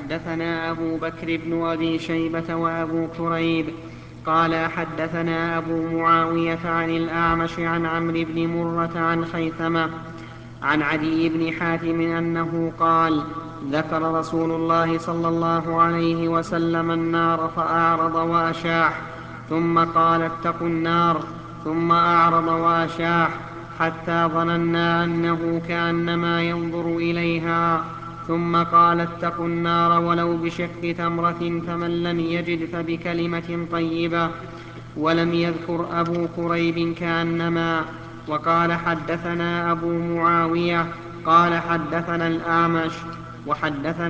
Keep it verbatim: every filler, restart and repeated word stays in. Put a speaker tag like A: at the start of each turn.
A: حدثنا أبو بكر بن أبي شيبة وأبو كريب قال حدثنا أبو معاوية عن الأعمش عن عمرو بن مرة عن خيثمة عن عدي بن حاتم أنه قال ذكر رسول الله صلى الله عليه وسلم النار فأعرض وأشاح ثم قال اتقوا النار ثم أعرض وأشاح حتى ظننا أنه كأنما ينظر إليها ثم قال اتقوا النار ولو بشق تمرة فمن لم يجد فبكلمة طيبة. ولم يذكر أبو كريب كأنما. وقال حدثنا أبو معاوية قال حدثنا الأعمش وحدثنا